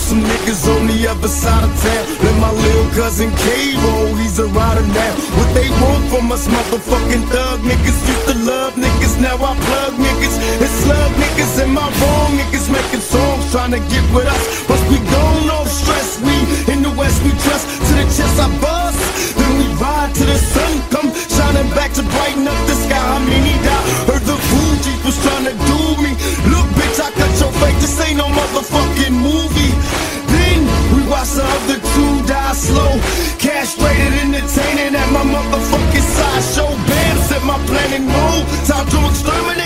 some niggas on the other side of town. Let my little cousin K-Roll, he's a rider now. What they want from us motherfucking thug niggas. Used to love niggas, now I plug niggas. It's slug niggas, am I wrong? Niggas making songs trying to get with us. Must we gone off stress, we in the west we trust. To the chest I bust, then we ride till the sun come shining back to brighten up the sky. I mean he died, heard the Fugees was trying to do me. Look bitch, I cut your face, this ain't no motherfucking movie. Then we watch the other two die slow, castrated, entertaining at my motherfucking sideshow. Bam, set my planet mode, time to exterminate.